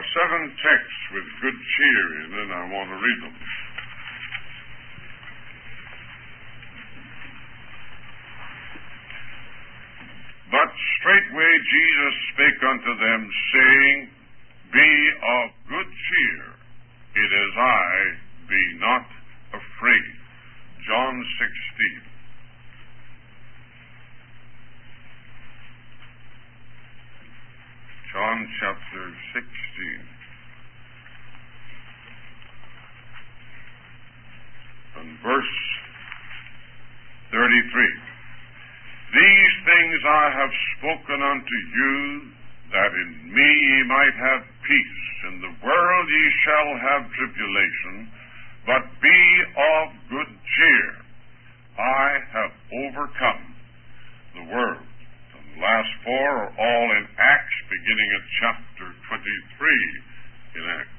are 7 texts with good cheer in it, and I want to read them. But straightway Jesus spake unto them, saying, Be of good cheer, it is I, be not afraid. John 16. John chapter 16. And verse 33. These things I have spoken unto you, that in me ye might have peace. In the world ye shall have tribulation, but be of good cheer. I have overcome the world. And the last 4 are all in Acts, beginning at chapter 23 in Acts.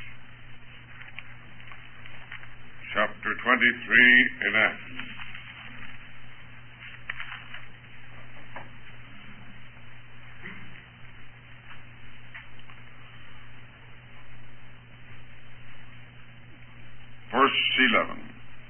Chapter 23 in Acts. Verse 11.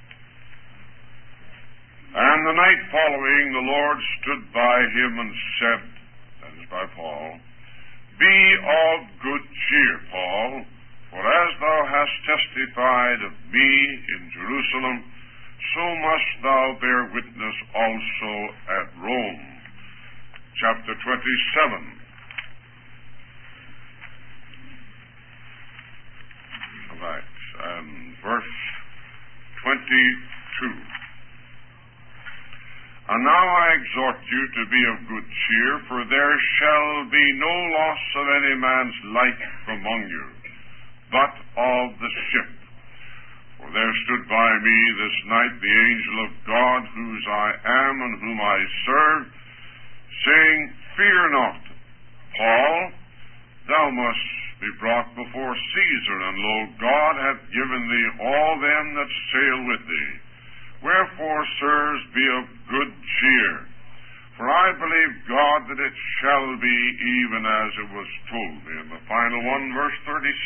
And the night following, the Lord stood by him and said, that is by Paul, Be of good cheer, Paul, for as thou hast testified of me in Jerusalem, so must thou bear witness also at Rome. Chapter 27. Of Acts, and verse 22. And now I exhort you to be of good cheer, for there shall be no loss of any man's life among you, but of the ship. For there stood by me this night the angel of God, whose I am and whom I serve, saying, Fear not, Paul, thou must be brought before Caesar, and lo, God hath given thee all them that sail with thee. Wherefore, sirs, be of good cheer. For I believe God that it shall be even as it was told me. And the final one, verse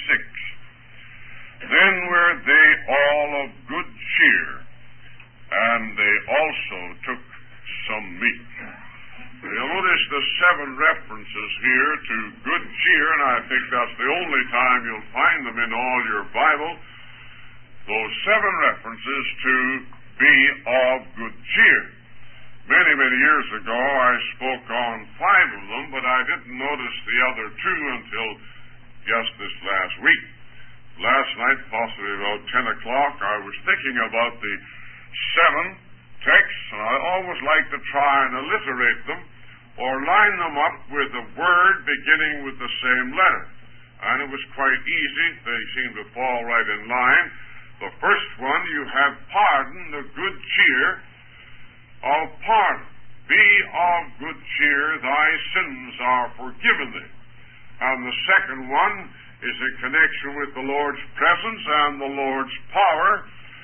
36. Then were they all of good cheer, and they also took some meat. You'll notice the 7 references here to good cheer, and I think that's the only time you'll find them in all your Bible. Those 7 references to be of good cheer. Many, many years ago, I spoke on 5 of them, but I didn't notice the other 2 until just this last week. Last night, possibly about 10 o'clock, I was thinking about the 7 texts, and I always like to try and alliterate them or line them up with a word beginning with the same letter. And it was quite easy. They seem to fall right in line. The first one, you have pardon, the good cheer of pardon. Be of good cheer, thy sins are forgiven thee. And the second one is in connection with the Lord's presence and the Lord's power.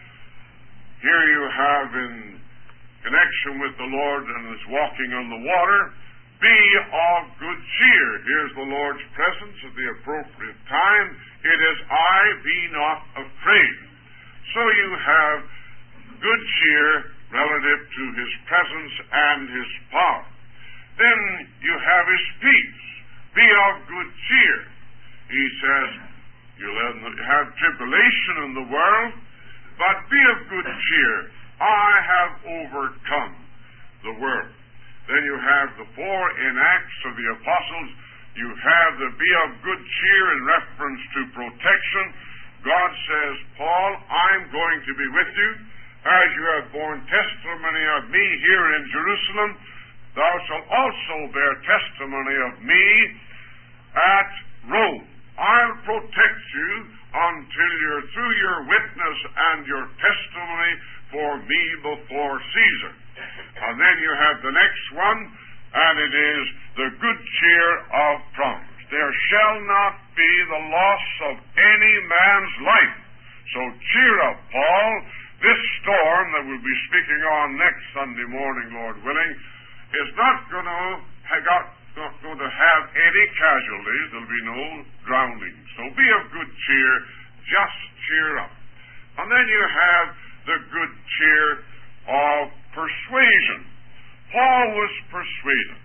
Here you have in connection with the Lord and his walking on the water, be of good cheer. Here's the Lord's presence at the appropriate time. It is I, be not afraid. So you have good cheer relative to his presence and his power. Then you have his peace. Be of good cheer. He says, you'll have tribulation in the world, but be of good cheer. I have overcome the world. Then you have the 4 in Acts of the Apostles. You have the be of good cheer in reference to protection. God says, Paul, I'm going to be with you. As you have borne testimony of me here in Jerusalem, thou shalt also bear testimony of me at Rome. I'll protect you until you're through your witness and your testimony for me before Caesar. And then you have the next one, and it is the good cheer of promise. There shall not be the loss of any man's life. So cheer up, Paul. This storm that we'll be speaking on next Sunday morning, Lord willing, is not going to have any any casualties. There'll be no drowning. So be of good cheer. Just cheer up. And then you have the good cheer of persuasion. Paul was persuaded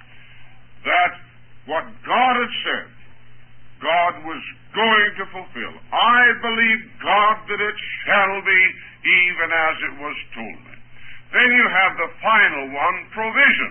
that what God had said, God was going to fulfill. I believe God that it shall be even as it was told me. Then you have the final one, provision,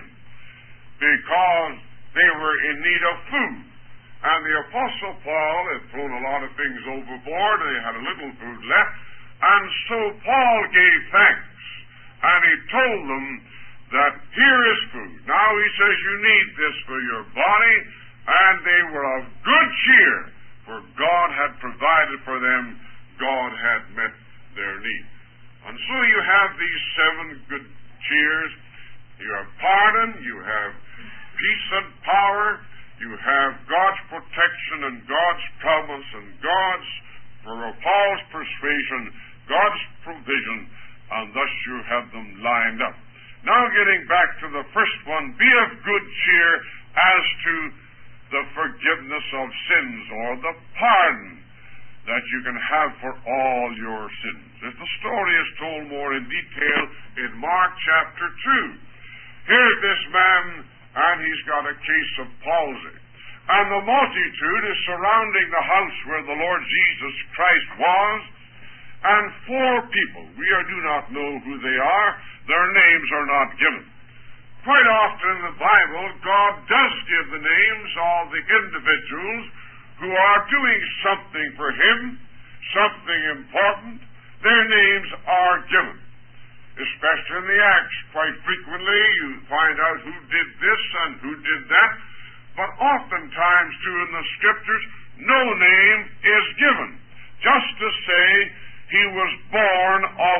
because they were in need of food. And the Apostle Paul had thrown a lot of things overboard, and they had a little food left. And so Paul gave thanks, and he told them that here is food. Now he says you need this for your body, and they were of good cheer, for God had provided for them. God had met their need. And so you have these 7 good cheers. You have pardon, you have peace and power, you have God's protection and God's promise and God's, for Paul's persuasion, God's provision, and thus you have them lined up. Now getting back to the first one, be of good cheer as to the forgiveness of sins, or the pardon that you can have for all your sins. As the story is told more in detail in Mark chapter 2. Here's this man, and he's got a case of palsy. And the multitude is surrounding the house where the Lord Jesus Christ was, and 4 people, we do not know who they are, their names are not given. Quite often in the Bible, God does give the names of the individuals who are doing something for Him, something important. Their names are given. Especially in the Acts, quite frequently you find out who did this and who did that. But oftentimes, too, in the Scriptures, no name is given. Just to say, he was born of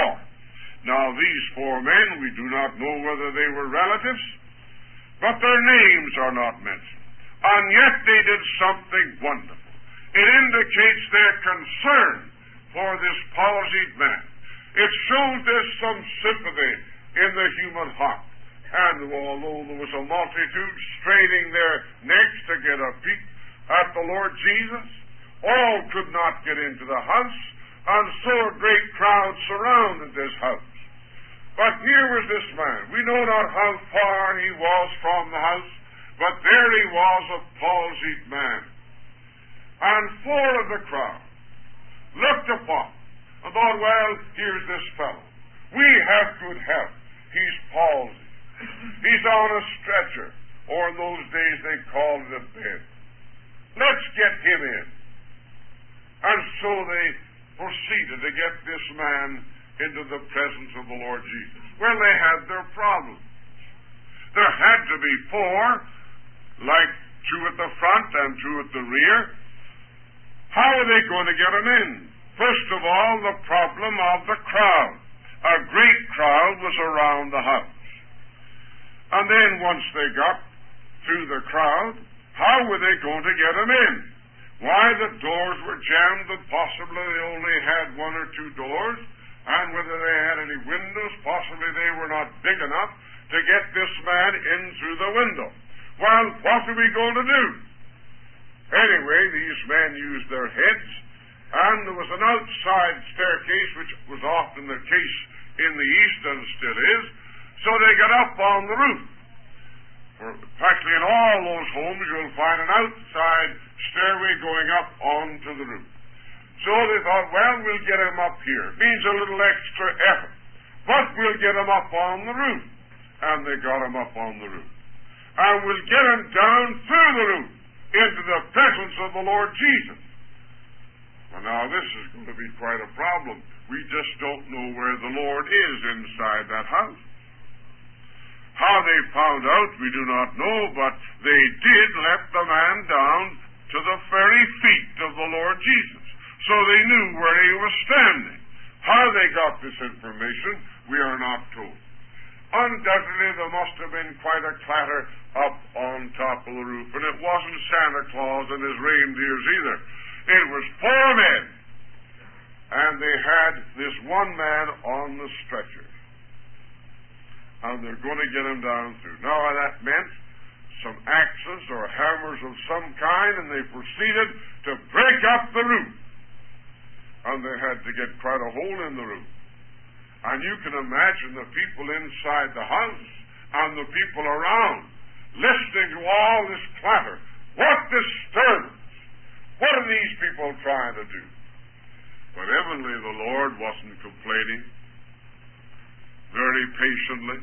4. Now, these 4 men, we do not know whether they were relatives, but their names are not mentioned. And yet they did something wonderful. It indicates their concern for this palsied man. It shows there's some sympathy in the human heart. And although there was a multitude straining their necks to get a peek at the Lord Jesus, all could not get into the house, and so a great crowd surrounded this house. But here was this man. We know not how far he was from the house, but there he was, a palsied man. And 4 of the crowd looked upon and thought, well, here's this fellow. We have good health. He's palsied. He's on a stretcher, or in those days they called it a bed. Let's get him in. And so they proceeded to get this man into the presence of the Lord Jesus. Well, they had their problems. There had to be 4, like 2 at the front and 2 at the rear. How are they going to get him in? First of all, the problem of the crowd. A great crowd was around the house. And then once they got through the crowd, how were they going to get him in? Why, the doors were jammed, and possibly they only had 1 or 2 doors, and whether they had any windows, possibly they were not big enough to get this man in through the window. Well, what are we going to do? Anyway, these men used their heads, and there was an outside staircase, which was often the case in the East and still is, so they got up on the roof. Practically in all those homes you'll find an outside stairway going up onto the roof. So they thought, well, we'll get him up here. Means a little extra effort, but we'll get him up on the roof. And they got him up on the roof. And we'll get him down through the roof into the presence of the Lord Jesus. Well, now this is going to be quite a problem. We just don't know where the Lord is inside that house. How they found out, we do not know, but they did let the man down to the very feet of the Lord Jesus. So they knew where he was standing. How they got this information, we are not told. Undoubtedly, there must have been quite a clatter up on top of the roof, and it wasn't Santa Claus and his reindeers either. It was 4 men, and they had this one man on the stretcher. And they're going to get him down through. Now, that meant some axes or hammers of some kind, and they proceeded to break up the roof. And they had to get quite a hole in the roof. And you can imagine the people inside the house and the people around listening to all this clatter. What disturbance! What are these people trying to do? But evidently the Lord wasn't complaining. Very patiently,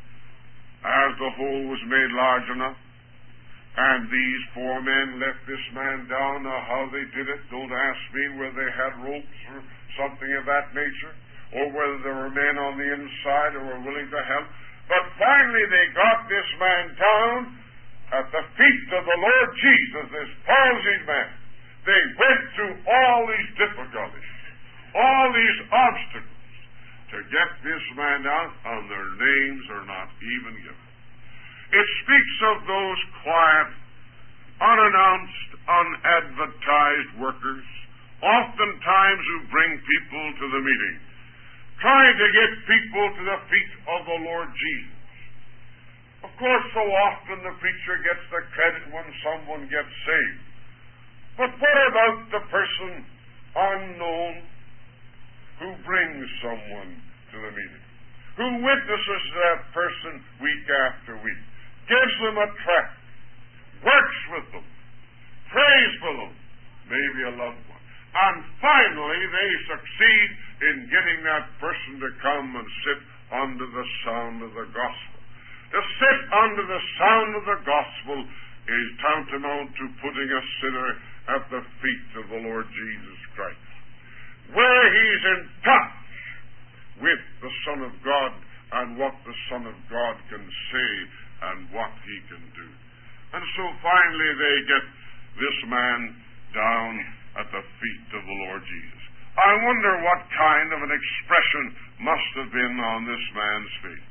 as the hole was made large enough, and these four men let this man down. Now, how they did it, don't ask me, whether they had ropes or something of that nature, or whether there were men on the inside who were willing to help. But finally they got this man down at the feet of the Lord Jesus, this palsied man. They went through all these difficulties, all these obstacles, to get this man down, and their names are not even given. It speaks of those quiet, unannounced, unadvertised workers, oftentimes who bring people to the meeting, trying to get people to the feet of the Lord Jesus. Of course, so often the preacher gets the credit when someone gets saved. But what about the person unknown who brings someone to the meeting, who witnesses that person week after week, gives them a tract, works with them, prays for them, maybe a loved one, and finally they succeed in getting that person to come and sit under the sound of the gospel. To sit under the sound of the gospel is tantamount to putting a sinner at the feet of the Lord Jesus Christ, where he's in touch with the Son of God and what the Son of God can say and what he can do. And so finally they get this man down at the feet of the Lord Jesus. I wonder what kind of an expression must have been on this man's face.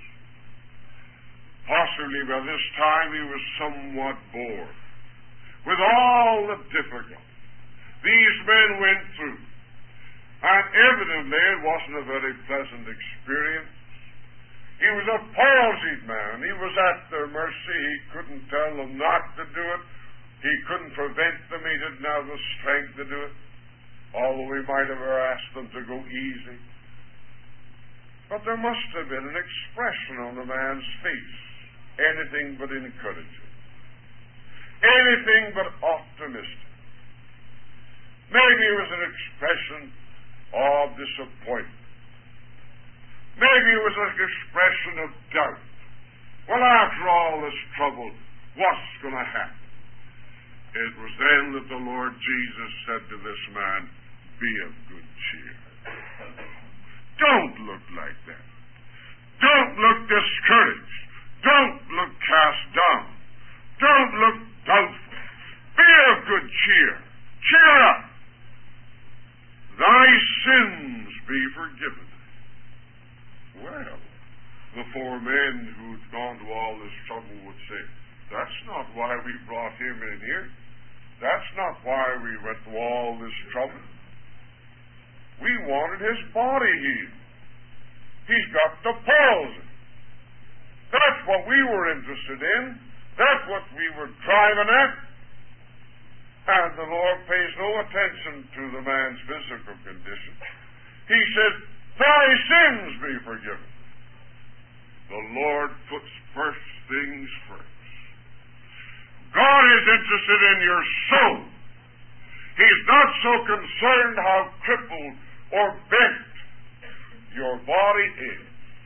Possibly by this time he was somewhat bored with all the difficulty these men went through. And evidently it wasn't a very pleasant experience. He was a palsied man. He was at their mercy. He couldn't tell them not to do it. He couldn't prevent them. He didn't have the strength to do it, although he might have asked them to go easy. But there must have been an expression on the man's face, anything but encouraging, anything but optimistic. Maybe it was an expression of disappointment. Maybe it was an expression of doubt. Well, after all this trouble, what's going to happen? It was then that the Lord Jesus said to this man, "Be of good cheer. Don't look like that. Don't look discouraged. Don't look cast down. Don't look doubtful. Be of good cheer. Cheer up. Thy sins be forgiven." Well, the four men who'd gone to all this trouble would say, "That's not why we brought him in here. That's not why we went to all this trouble. We wanted his body healed. He's got the palsy. That's what we were interested in. That's what we were driving at." And the Lord pays no attention to the man's physical condition. He says, "Thy sins be forgiven." The Lord puts first things first. God is interested in your soul. He's not so concerned how crippled or bent your body is.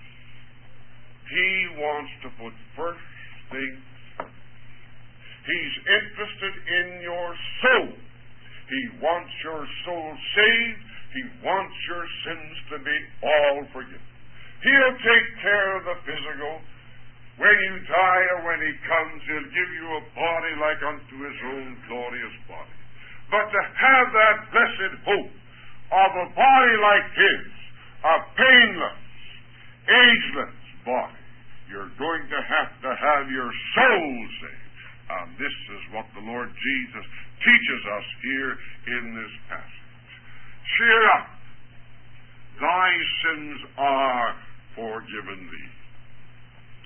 He wants to put first things first. He's interested in your soul. He wants your soul saved. He wants your sins to be all forgiven. He'll take care of the physical. When you die or when he comes, he'll give you a body like unto his own glorious body. But to have that blessed hope of a body like his, a painless, ageless body, you're going to have your soul saved. And this is what the Lord Jesus teaches us here in this passage. Cheer up. Thy sins are forgiven thee.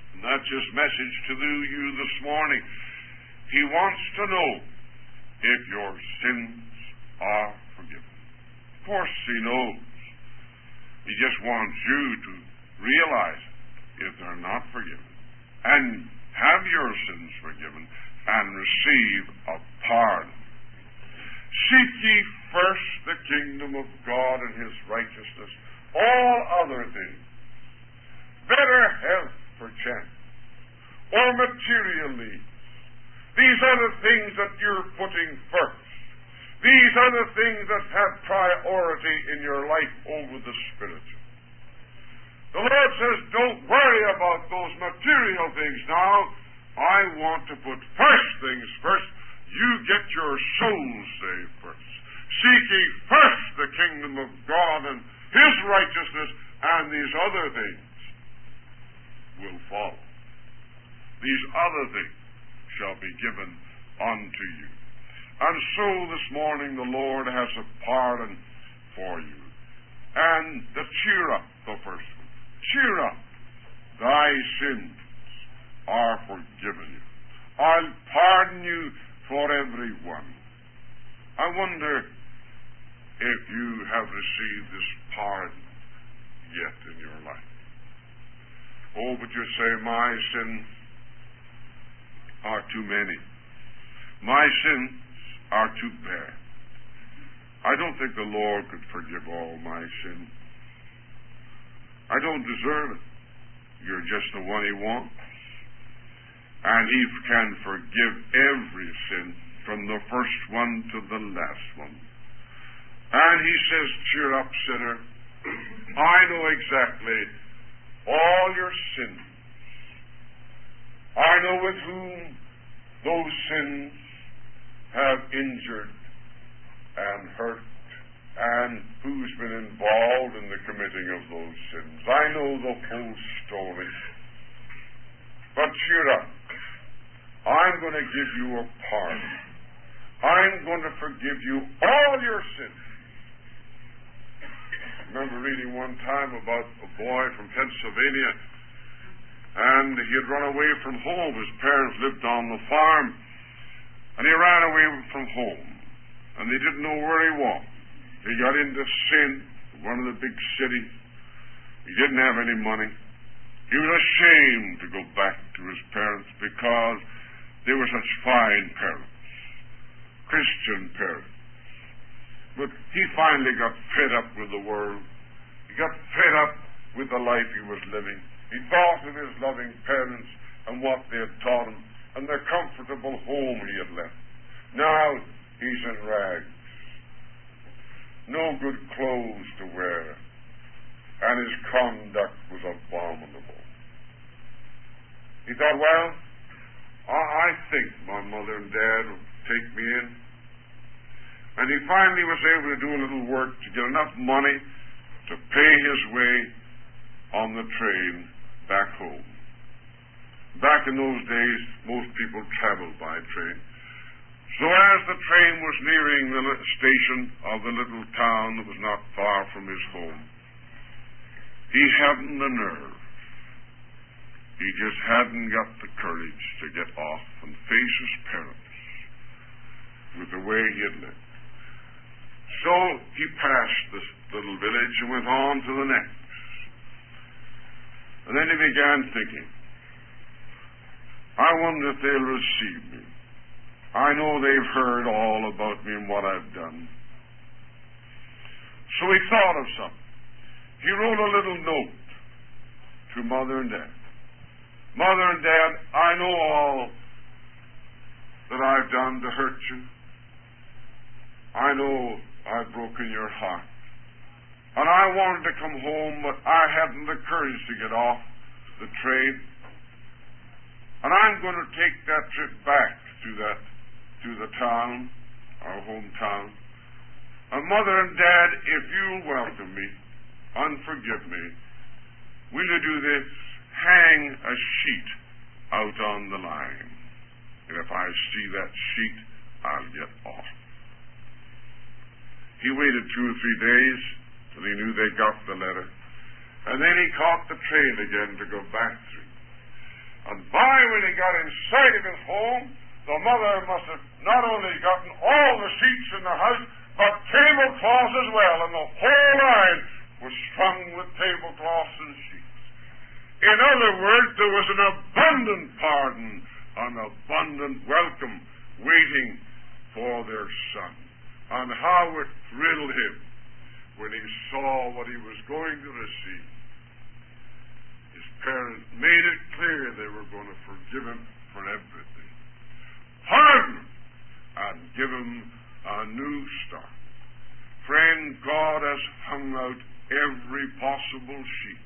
And that's his message to you this morning. He wants to know if your sins are forgiven. Of course he knows. He just wants you to realize if they're not forgiven, and have your sins forgiven, and receive a pardon. Seek ye first the kingdom of God and his righteousness. All other things, better health perchance, or material needs, these are the things that you're putting first. These are the things that have priority in your life over the spiritual. The Lord says, don't worry about those material things now. I want to put first things first. You get your soul saved first. Seek ye first the kingdom of God and his righteousness, and these other things will follow. These other things shall be given unto you. And so this morning the Lord has a pardon for you. And the cheer up, the first one. Cheer up. Thy sins are forgiven you. I'll pardon you for every one. I wonder if you have received this pardon yet in your life. Oh, but you say, my sins are too many. My sins are too bad. I don't think the Lord could forgive all my sins. I don't deserve it. You're just the one he wants. And he can forgive every sin, from the first one to the last one. And he says, cheer up, sinner. I know exactly all your sins. I know with whom those sins have injured and hurt, and who's been involved in the committing of those sins. I know the whole story. But cheer up. I'm going to give you a pardon. I'm going to forgive you all your sins. I remember reading one time about a boy from Pennsylvania, and he had run away from home. His parents lived on the farm, and he ran away from home, and they didn't know where he was. He got into sin, one of the big cities. He didn't have any money. He was ashamed to go back to his parents because they were such fine parents, Christian parents. But he finally got fed up with the world. He got fed up with the life he was living. He thought of his loving parents and what they had taught him and the comfortable home he had left. Now he's in rags. No good clothes to wear. And his conduct was abominable. He thought, well, I think my mother and dad will take me in. And he finally was able to do a little work to get enough money to pay his way on the train back home. Back in those days, most people traveled by train. So as the train was nearing the station of the little town that was not far from his home, he hadn't the nerve. He just hadn't got the courage to get off and face his parents with the way he had lived. So he passed this little village and went on to the next. And then he began thinking, I wonder if they'll receive me. I know they've heard all about me and what I've done. So he thought of something. He wrote a little note to Mother and Dad. Mother and Dad, I know all that I've done to hurt you. I know I've broken your heart. And I wanted to come home, but I hadn't the courage to get off the train. And I'm going to take that trip back to the town, our hometown. And Mother and Dad, if you'll welcome me and forgive me, will you do this? Hang a sheet out on the line. And if I see that sheet, I'll get off. He waited 2 or 3 days till he knew they got the letter. And then he caught the train again to go back through. And when he got inside of his home, the mother must have not only gotten all the sheets in the house, but tablecloths as well, and the whole line was strung with tablecloths and sheets. In other words, there was an abundant pardon, an abundant welcome waiting for their son. And how it thrilled him when he saw what he was going to receive. His parents made it clear they were going to forgive him for everything, pardon him, and give him a new start. Friend, God has hung out every possible sheet.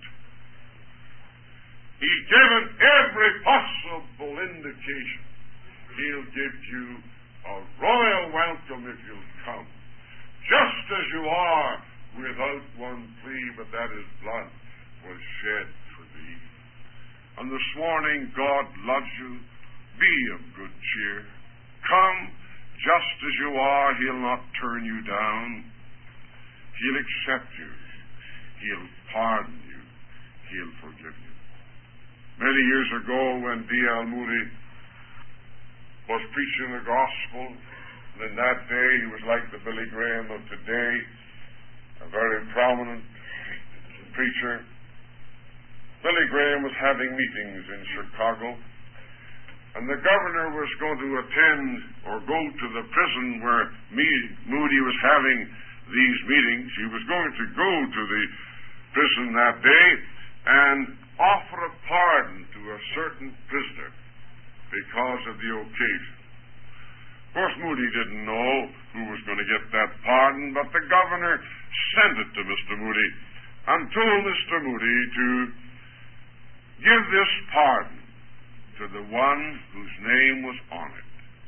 He's given every possible indication. He'll give you a royal welcome if you'll come, just as you are, without one plea, but that His blood was shed for thee. And this morning, God loves you. Be of good cheer. Come just as you are. He'll not turn you down. He'll accept you. He'll pardon you. He'll forgive you. Many years ago, when D.L. Moody was preaching the gospel, and in that day he was like the Billy Graham of today, a very prominent preacher. Billy Graham was having meetings in Chicago, and the governor was going to attend or go to the prison where Moody was having these meetings. He was going to go to the prison that day and offer a pardon to a certain prisoner because of the occasion. Of course, Moody didn't know who was going to get that pardon, but the governor sent it to Mr. Moody and told Mr. Moody to give this pardon to the one whose name was on it.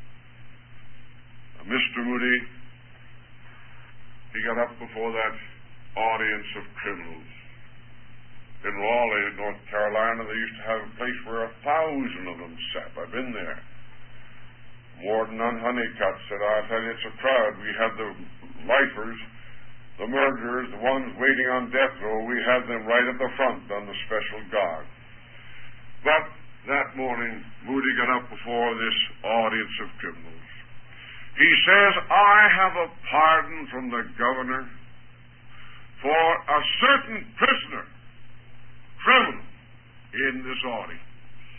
Now, Mr. Moody, he got up before that audience of criminals. In Raleigh, North Carolina, they used to have a place where 1,000 of them sat. I've been there. Warden on Honeycutt said, I'll tell you, it's a crowd. We had the lifers, the murderers, the ones waiting on death row. We had them right at the front on the special guard. But that morning, Moody got up before this audience of criminals. He says, I have a pardon from the governor for a certain prisoner, criminal, in this audience.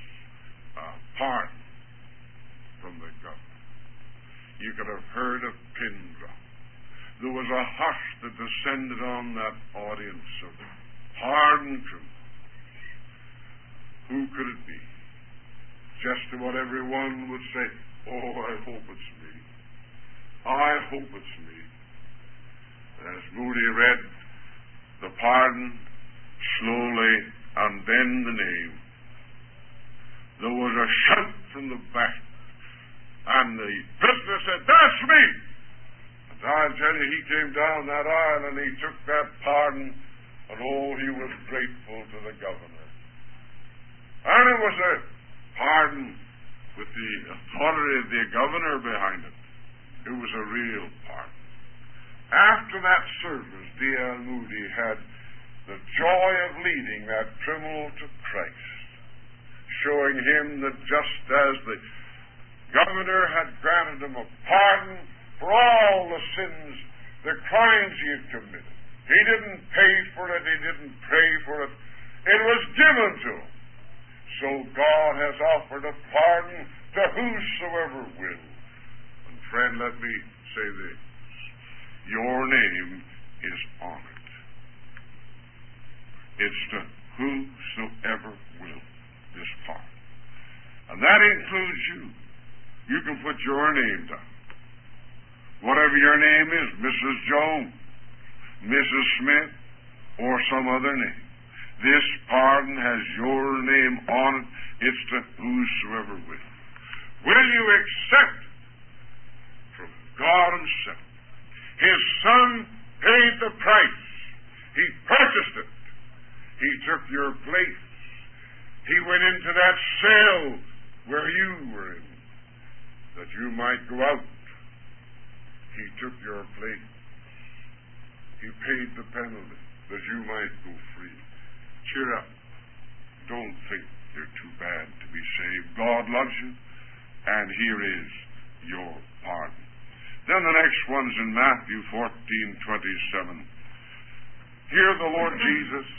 A pardon from the governor. You could have heard a pin drop. There was a hush that descended on that audience of pardoned criminals. Who could it be? Just what everyone would say, oh, I hope it's me. I hope it's me. As Moody read the pardon slowly and then the name, there was a shout from the back, and the prisoner said, that's me! And I tell you, he came down that aisle and he took that pardon, and oh, he was grateful to the governor. And it was a pardon with the authority of the governor behind it. It was a real pardon. After that service, D.L. Moody had the joy of leading that criminal to Christ, showing him that just as the governor had granted him a pardon for all the sins, the crimes he had committed. He didn't pay for it, he didn't pray for it. It was given to him. So God has offered a pardon to whosoever will. And friend, let me say this. Your name is on it. It's to whosoever will, this pardon. And that includes you. You can put your name down. Whatever your name is, Mrs. Jones, Mrs. Smith, or some other name. This pardon has your name on it. It's to whosoever will. Will you accept it from God Himself? His Son paid the price. He purchased it. He took your place. He went into that cell where you were in, that you might go out. He took your place. He paid the penalty that you might go free. Cheer up. Don't think you're too bad to be saved. God loves you, and here is your pardon. Then the next one's in Matthew 14:27. Here the Lord Jesus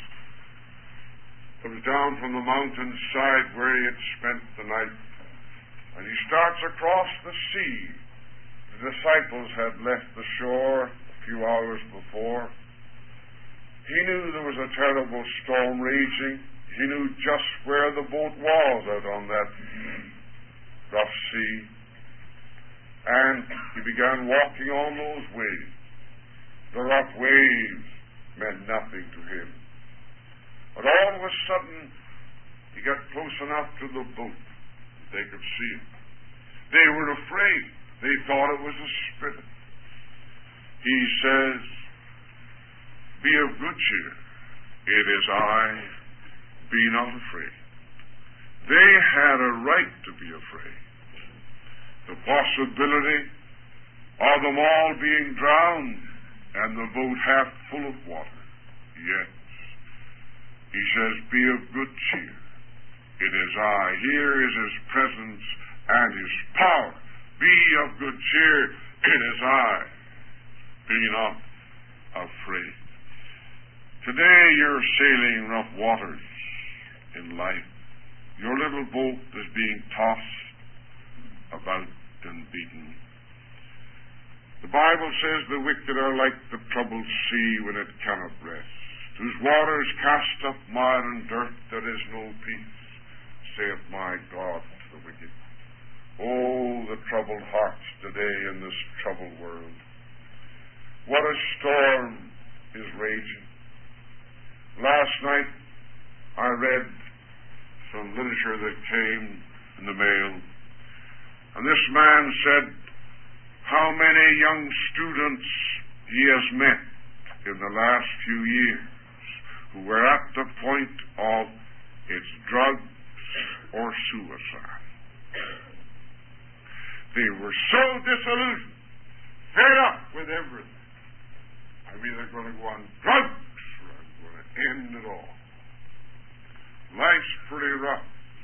comes down from the mountainside where he had spent the night, and he starts across the sea. The disciples had left the shore a few hours before. He knew there was a terrible storm raging. He knew just where the boat was out on that rough sea. And he began walking on those waves. The rough waves meant nothing to him. But all of a sudden, he got close enough to the boat that they could see him. They were afraid. They thought it was a spirit. He says, "Be of good cheer. It is I. Be not afraid." They had a right to be afraid. The possibility of them all being drowned and the boat half full of water. Yes. He says, "Be of good cheer. It is I." Here is his presence and his power. Be of good cheer. It is I. Be not afraid. Today you're sailing rough waters in life. Your little boat is being tossed about and beaten. The Bible says the wicked are like the troubled sea when it cannot rest, whose waters cast up mire and dirt. There is no peace, saith my God to the wicked. Oh, the troubled hearts today in this troubled world. What a storm is raging. Last night I read some literature that came in the mail, and this man said how many young students he has met in the last few years who were at the point of it's drugs or suicide. They were so disillusioned, fed up with everything. I'm either going to go on drugs or I'm going to end it all. Life's pretty rough.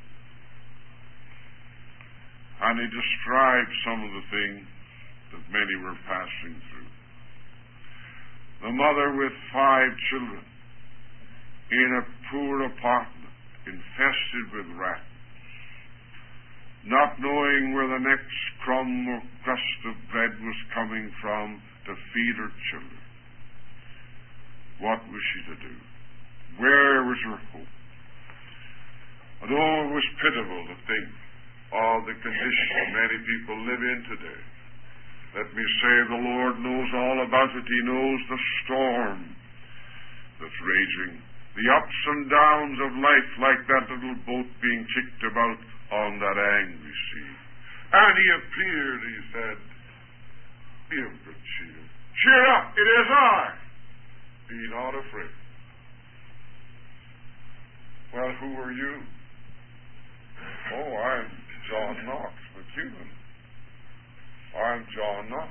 And he described some of the things that many were passing through. The mother with 5 children in a poor apartment infested with rats, not knowing where the next crumb or crust of bread was coming from to feed her children. What was she to do? Where was her hope? And oh, it was pitiful to think of the condition many people live in today. Let me say the Lord knows all about it. He knows the storm that's raging, the ups and downs of life, like that little boat being kicked about on that angry sea. And he appeared, he said, "Be of good cheer. Cheer up, it is I. Be not afraid." Well, who are you? Oh, I'm John Knox McEwen. I'm John Knox.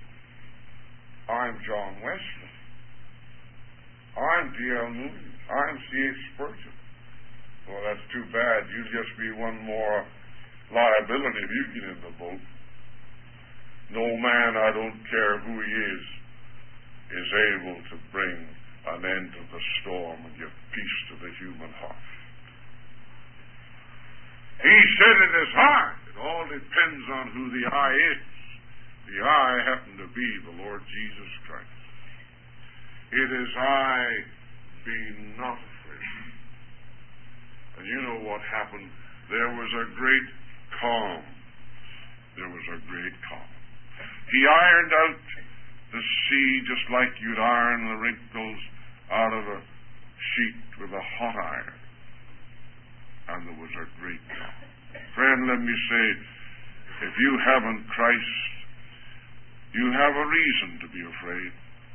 I'm John Wesley. I'm D.L. Moody. I'm C.H. Spurgeon. Well, that's too bad. You'd just be one more liability if you get in the boat. No man, I don't care who he is able to bring an end to the storm and give peace to the human heart. He said it is I. It all depends on who the I is. The I happened to be the Lord Jesus Christ. It is I, be not afraid. And you know what happened? There was a great calm. There was a great calm. He ironed out the sea just like you'd iron the wrinkles out of a sheet with a hot iron. And there was a great calm. Friend, let me say, if you haven't Christ, you have a reason to be afraid.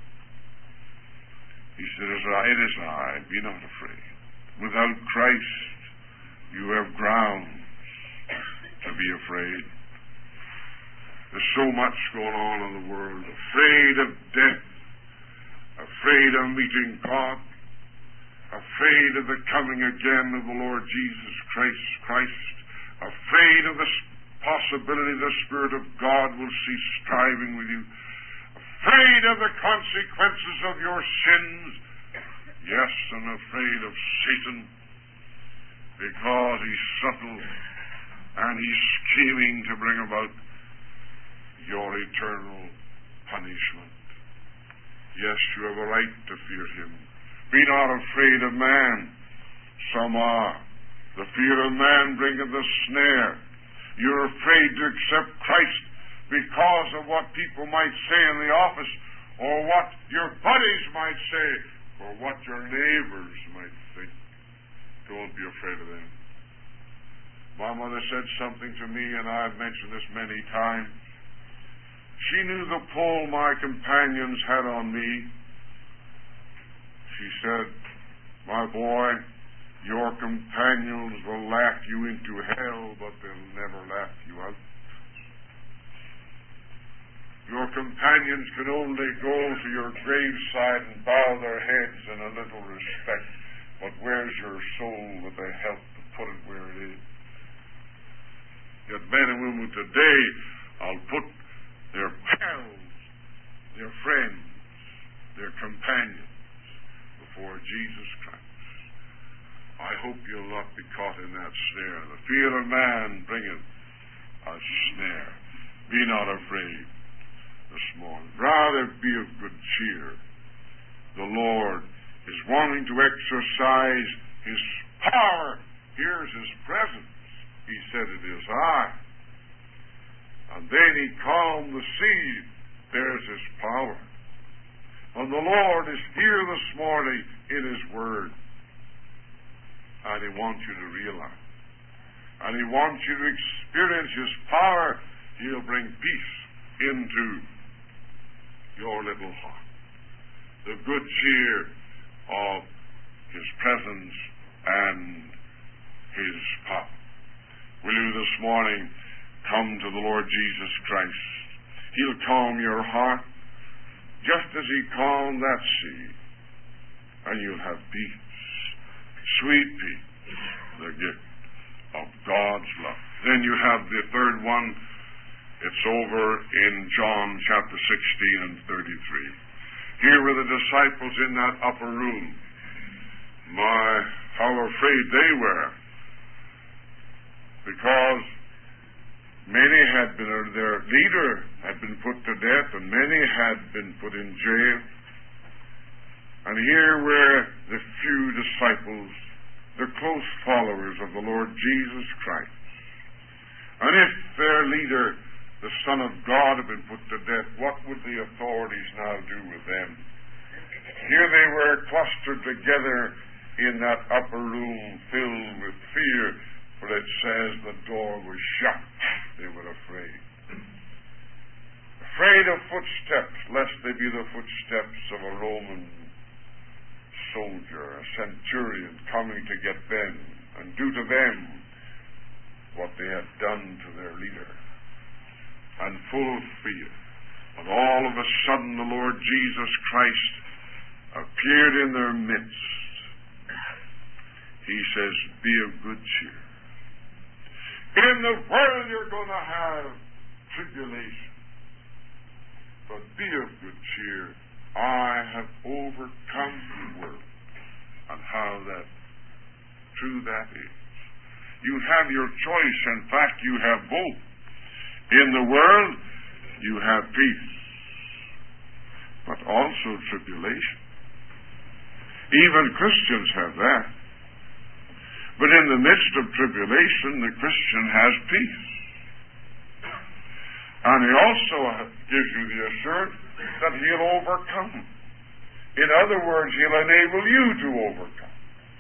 He said, "It is I, be not afraid." Without Christ, you have grounds to be afraid. There's so much going on in the world. Afraid of death, afraid of meeting God, afraid of the coming again of the Lord Jesus Christ, afraid of the possibility the Spirit of God will cease striving with you, afraid of the consequences of your sins, yes, and afraid of Satan, because he's subtle and he's scheming to bring about your eternal punishment. Yes, you have a right to fear him. Be not afraid of man. Some are. The fear of man bringeth a snare. You're afraid to accept Christ because of what people might say in the office, or what your buddies might say, or what your neighbors might think. Don't be afraid of them. My mother said something to me, and I've mentioned this many times. She knew the pull my companions had on me. She said, my boy, your companions will laugh you into hell, but they'll never laugh you out. Your companions can only go to your graveside and bow their heads in a little respect, but where's your soul that they help to put it where it is? Yet men and women today, I'll put their pals, their friends, their companions before Jesus Christ. I hope you'll not be caught in that snare. The fear of man bringeth a snare. Be not afraid this morning. Rather be of good cheer. The Lord is wanting to exercise his power. Here's his presence. He said, it is I. And then he calmed the sea. There's his power. And the Lord is here this morning in his word. And he wants you to realize. And he wants you to experience his power. He'll bring peace into your little heart. The good cheer of his presence and his power. Will you this morning come to the Lord Jesus Christ? He'll calm your heart just as he calmed that sea. And you'll have peace. Sweet peace. The gift of God's love. Then you have the third one. It's over in John chapter 16 and 33. Here were the disciples in that upper room. My, how afraid they were. Because many had been, their leader had been put to death, and many had been put in jail. And here were the few disciples, the close followers of the Lord Jesus Christ. And if their leader, the Son of God, had been put to death, what would the authorities now do with them? Here they were clustered together in that upper room filled with fear, for it says the door was shut. They were afraid. Afraid of footsteps, lest they be the footsteps of a Roman soldier, a centurion coming to get them and do to them what they had done to their leader. And full of fear. And all of a sudden the Lord Jesus Christ appeared in their midst. He says, be of good cheer. In the world you're going to have tribulation. But be of good cheer. I have overcome the world. And how that true that is. You have your choice. In fact, you have both. In the world, you have peace, but also tribulation. Even Christians have that. But in the midst of tribulation, the Christian has peace. And he also gives you the assurance that he'll overcome. In other words, he'll enable you to overcome.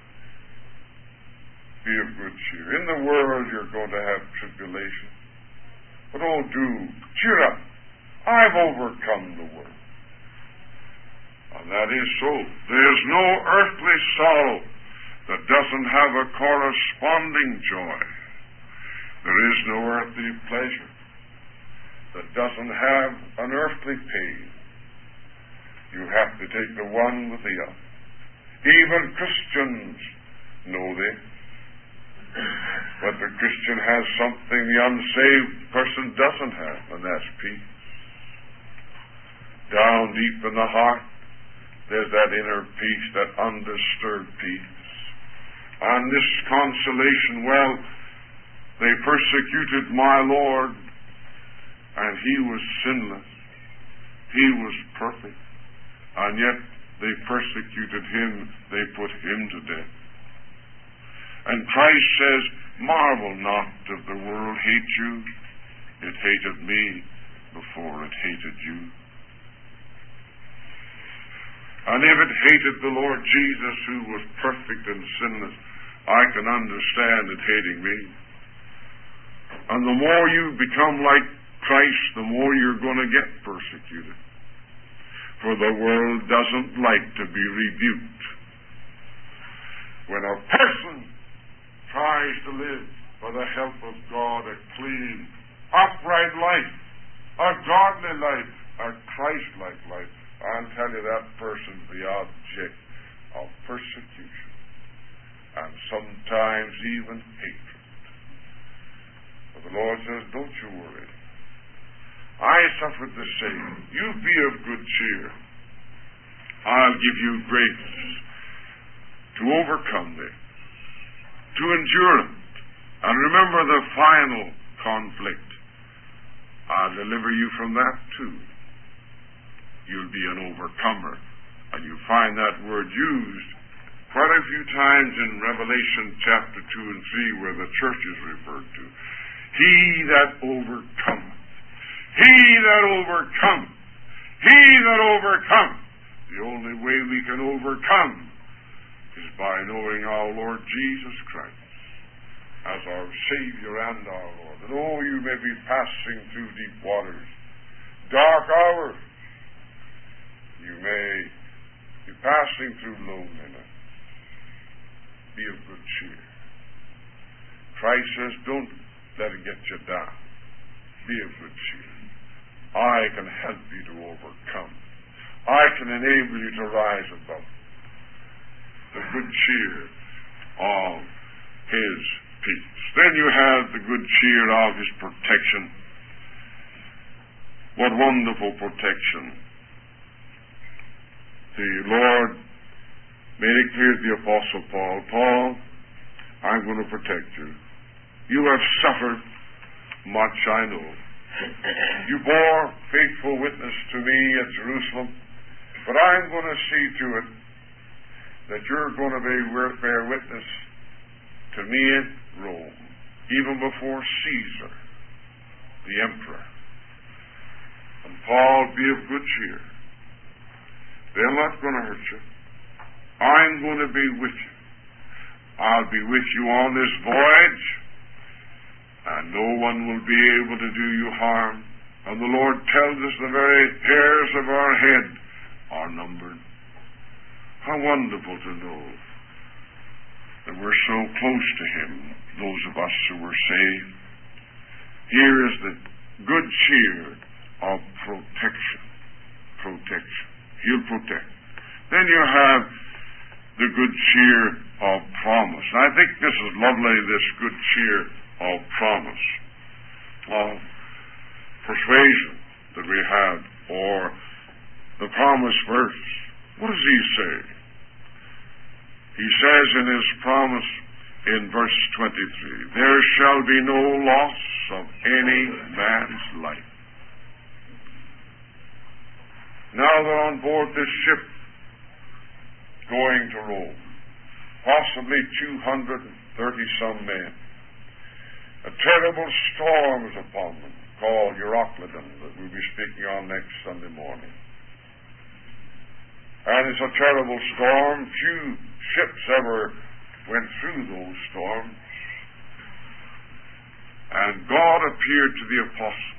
Be of good cheer. In the world, you're going to have tribulation. But oh, do cheer up. I've overcome the world. And that is so. There's no earthly sorrow that doesn't have a corresponding joy. There is no earthly pleasure that doesn't have an earthly pain. You have to take the one with the other. Even Christians know this. But the Christian has something the unsaved person doesn't have, and that's peace. Down deep in the heart, there's that inner peace, that undisturbed peace. And this consolation, well, they persecuted my Lord, and he was sinless. He was perfect. And yet they persecuted him. They put him to death. And Christ says, marvel not if the world hate you. It hated me before it hated you. And if it hated the Lord Jesus, who was perfect and sinless, I can understand it hating me. And the more you become like Christ, the more you're going to get persecuted. For the world doesn't like to be rebuked. When a person tries to live by the help of God a clean, upright life, a godly life, a Christ-like life, I'll tell you that person's the object of persecution and sometimes even hatred. But the Lord says, don't you worry. I suffered the same. You be of good cheer. I'll give you grace to overcome it, to endure it. And remember the final conflict. I'll deliver you from that too. You'll be an overcomer. And you find that word used quite a few times in Revelation chapter 2 and 3 where the church is referred to. He that overcometh. He that overcometh. He that overcometh. The only way we can overcome is by knowing our Lord Jesus Christ as our Savior and our Lord. And oh, you may be passing through deep waters, dark hours. You may be passing through loneliness. Be of good cheer. Christ says, don't let it get you down. Be of good cheer. I can help you to overcome. I can enable you to rise above the good cheer of His peace. Then you have the good cheer of His protection. What wonderful protection. The Lord made it clear to the Apostle Paul, Paul, I'm going to protect you. You have suffered much, I know. You bore faithful witness to me at Jerusalem, but I'm going to see to it that you're going to bear witness to me in Rome, even before Caesar, the emperor. And Paul, be of good cheer. They're not going to hurt you. I'm going to be with you. I'll be with you on this voyage, and no one will be able to do you harm. And the Lord tells us the very hairs of our head are numbered. How wonderful to know that we're so close to Him, those of us who were saved. Here is the good cheer of protection. Protection. He'll protect. Then you have the good cheer of promise. And I think this is lovely, this good cheer of promise, of persuasion that we have, or the promise verse. What does he say? He says in his promise in verse 23, there shall be no loss of any man's life. Now they're on board this ship going to Rome, possibly 230-some men. A terrible storm is upon them, called Euroclydon, that we'll be speaking on next Sunday morning. And it's a terrible storm. Few ships ever went through those storms. And God appeared to the apostle.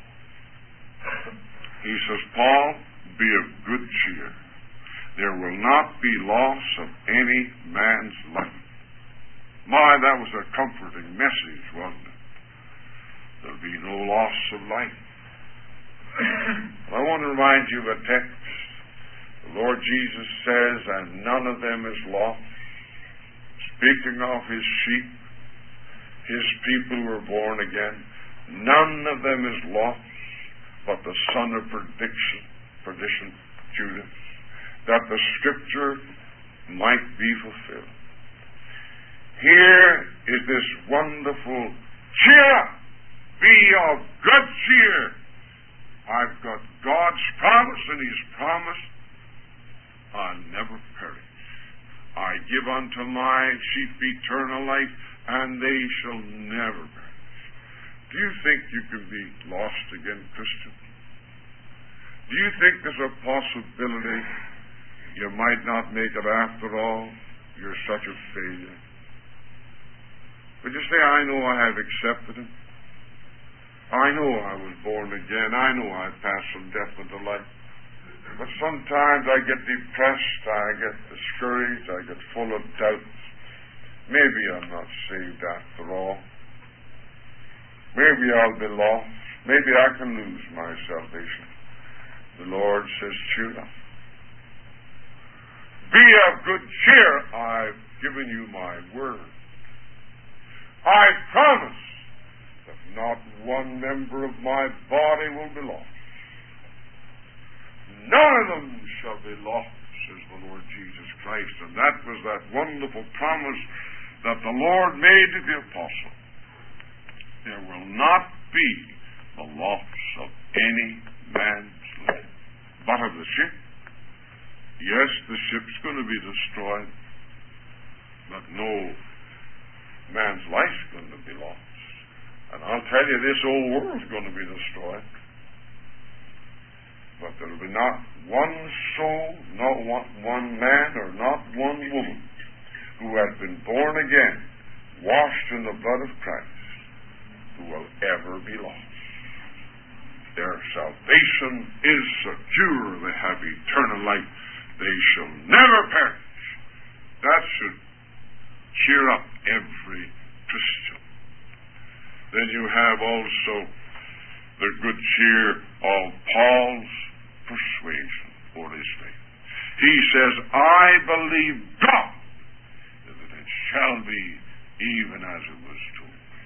He says, Paul, be of good cheer. There will not be loss of any man's life. My, that was a comforting message, wasn't it? There'll be no loss of life. I want to remind you of a text. The The Lord Jesus says, and none of them is lost. Speaking of His sheep, His people who are born again, none of them is lost, but the son of perdition, Judas, that the Scripture might be fulfilled. Here is this wonderful cheer up, be of good cheer. I've got God's promise, and He's promised I'll never perish. I give unto my sheep eternal life, and they shall never perish. Do you think you can be lost again, Christian? Do you think there's a possibility you might not make it after all? You're such a failure. Would you say, I know I have accepted Him. I know I was born again. I know I passed from death into life. But sometimes I get depressed, I get discouraged, I get full of doubts. Maybe I'm not saved after all. Maybe I'll be lost. Maybe I can lose my salvation. The Lord says, cheer up. Be of good cheer. I've given you my word. I promise that not one member of my body will be lost. None of them shall be lost, says the Lord Jesus Christ. And that was that wonderful promise that the Lord made to the apostle. There will not be the loss of any man's life, but of the ship. Yes, the ship's going to be destroyed, but no man's life's going to be lost. And I'll tell you, this old world's going to be destroyed. But there will be not one soul, not one man, or not one woman who has been born again, washed in the blood of Christ, who will ever be lost. Their salvation is secure. They have eternal life. They shall never perish. That should cheer up every Christian. Then you have also the good cheer of Paul's persuasion for his faith. He says, I believe God that it shall be even as it was told me.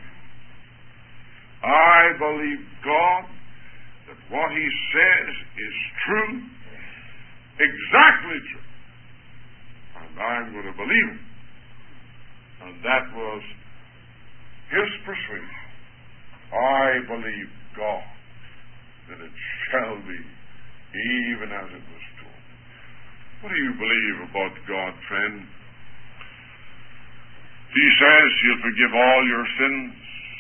I believe God that what He says is true, exactly true. And I'm going to believe it. And that was his persuasion. I believe God that it shall be even as it was told. What do you believe about God, friend? He says He'll forgive all your sins.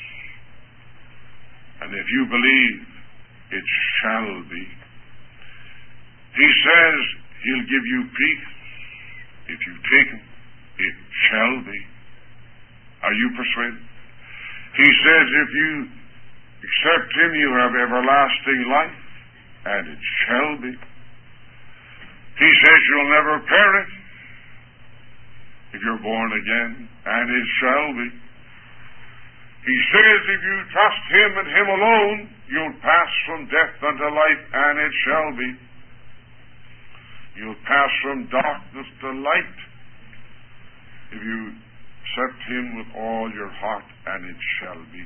And if you believe, it shall be. He says He'll give you peace. If you take Him, it shall be. Are you persuaded? He says if you accept Him, you have everlasting life, and it shall be. He says you'll never perish if you're born again, and it shall be. He says if you trust Him and Him alone, you'll pass from death unto life, and it shall be. You'll pass from darkness to light if you accept Him with all your heart, and it shall be.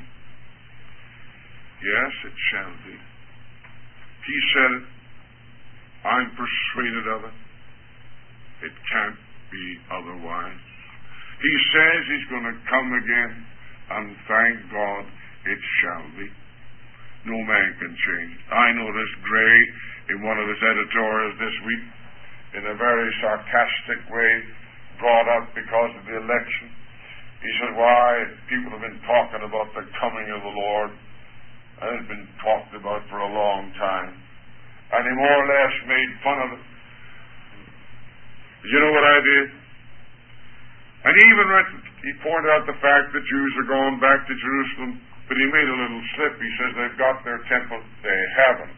Yes, it shall be. He said it. I'm persuaded of it. It can't be otherwise. He says He's going to come again, and thank God it shall be. No man can change. I noticed Gray in one of his editorials this week, in a very sarcastic way, brought up because of the election. He said, why, people have been talking about the coming of the Lord, and it's been talked about for a long time. And he more or less made fun of it. You know what I did? And he pointed out the fact that Jews are going back to Jerusalem, but he made a little slip. He says they've got their temple. They haven't.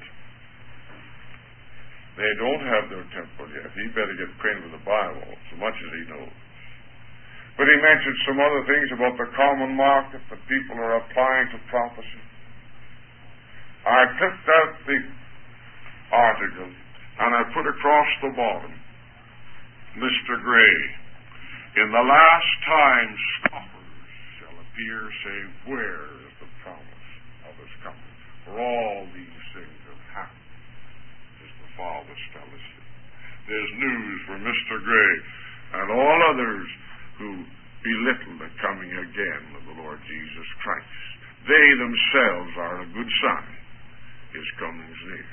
They don't have their temple yet. He better get acquainted with the Bible, so much as he knows. But he mentioned some other things about the common market that people are applying to prophecy. I clipped out the article And I put across the bottom, Mr. Gray, in the last time scoffers shall appear, saying, where is the promise of his coming? For all these things have happened, as the fathers tell us. There's news for Mr. Gray and all others who belittle the coming again of the Lord Jesus Christ. They themselves are a good sign. His coming's near.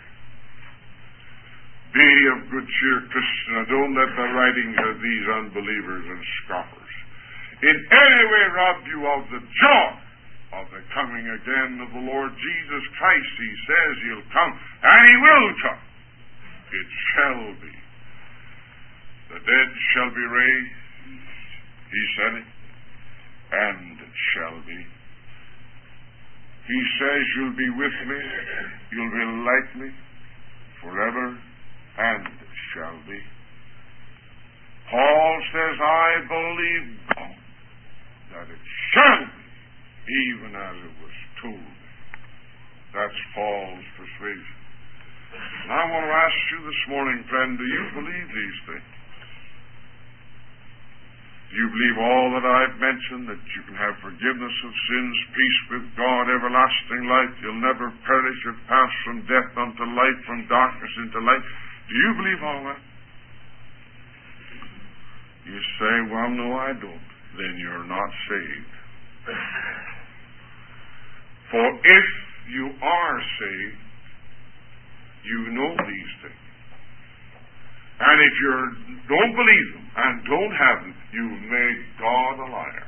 Be of good cheer, Christian, and don't let the writings of these unbelievers and scoffers in any way rob you of the joy of the coming again of the Lord Jesus Christ. He says he'll come, and he will come. It shall be. The dead shall be raised. He said it, and it shall be. He says you'll be with me, you'll be like me forever, and it shall be. Paul says, I believe God that it shall be, even as it was told me. That's Paul's persuasion. And I want to ask you this morning, friend, do you believe these things? Do you believe all that I've mentioned, that you can have forgiveness of sins, peace with God, everlasting life, you'll never perish, you'll pass from death unto life, from darkness into light? Do you believe all that? You say, well, no, I don't. Then you're not saved. For if you are saved, you know these things. And if you don't believe them and don't have them, you've made God a liar.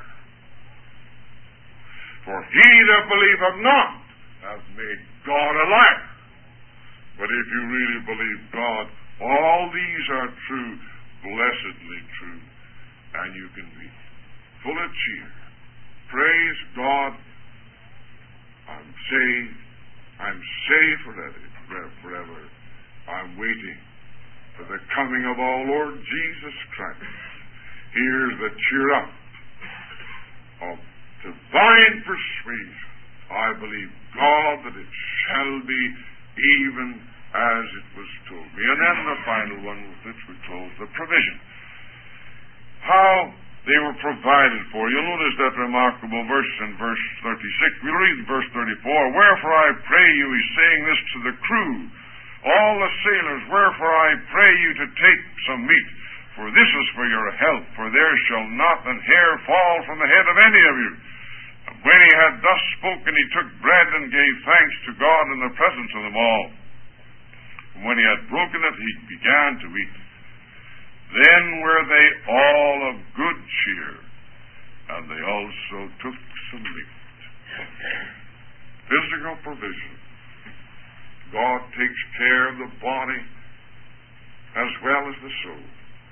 For he that believeth not hath made God a liar. But if you really believe God, all these are true, blessedly true, and you can be full of cheer. Praise God, I'm saved. I'm saved forever. I'm waiting for the coming of our Lord Jesus Christ. Here's the cheer up of divine persuasion. I believe God that it shall be even as it was told me. And then the final one with which we close, the provision. How they were provided for. You'll notice that remarkable verse in verse 36. We'll read in verse 34. Wherefore I pray you, he's saying this to the crew, all the sailors, wherefore I pray you to take some meat, for this is for your health, for there shall not an hair fall from the head of any of you. And when he had thus spoken, he took bread and gave thanks to God in the presence of them all. And when he had broken it, he began to eat. Then were they all of good cheer, and they also took some meat. Physical provision. God takes care of the body as well as the soul.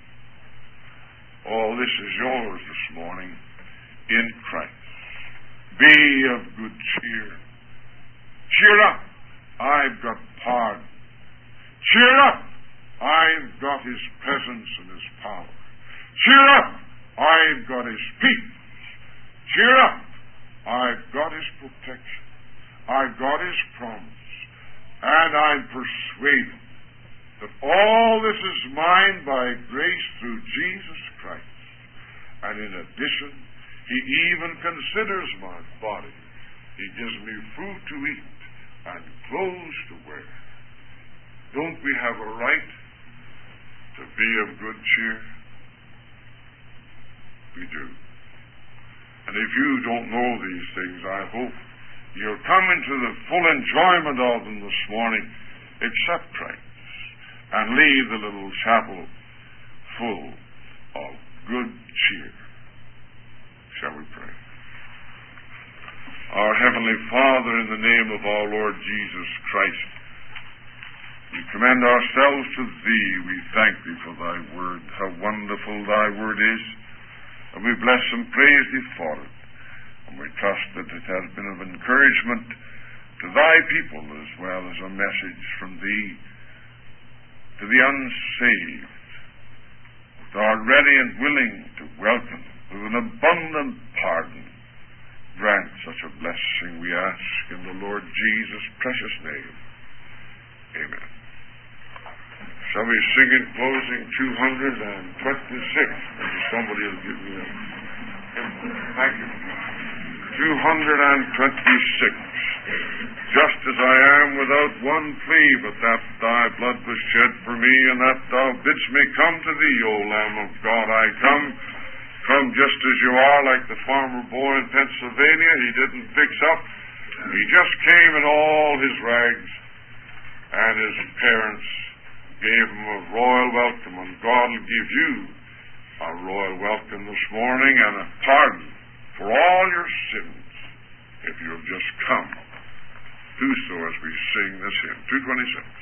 All this is yours this morning in Christ. Be of good cheer. Cheer up. I've got pardon. Cheer up. I've got his presence and his power. Cheer up. I've got his peace. Cheer up. I've got his protection. I've got his promise. And I'm persuaded that all this is mine by grace through Jesus Christ. And in addition, he even considers my body. He gives me food to eat and clothes to wear. Don't we have a right to be of good cheer? We do. And if you don't know these things, I hope you'll come into the full enjoyment of them this morning, accept Christ, and leave the little chapel full of good cheer. Shall we pray? Our Heavenly Father, in the name of our Lord Jesus Christ, we commend ourselves to Thee. We thank Thee for Thy word, how wonderful Thy word is, and we bless and praise Thee for it. And we trust that it has been of encouragement to Thy people as well as a message from Thee to the unsaved, that are ready and willing to welcome with an abundant pardon. Grant such a blessing, we ask, in the Lord Jesus' precious name. Amen. Shall we sing in closing 226? Somebody will give me a hymn. Thank you. 226. Just as I am without one plea, but that thy blood was shed for me, and that thou bidst me come to thee, O Lamb of God, I come. Come just as you are, like the farmer boy in Pennsylvania. He didn't fix up. He just came in all his rags, and his parents gave him a royal welcome, and God will give you a royal welcome this morning and a pardon for all your sins if you'll just come. Do so as we sing this hymn. 226.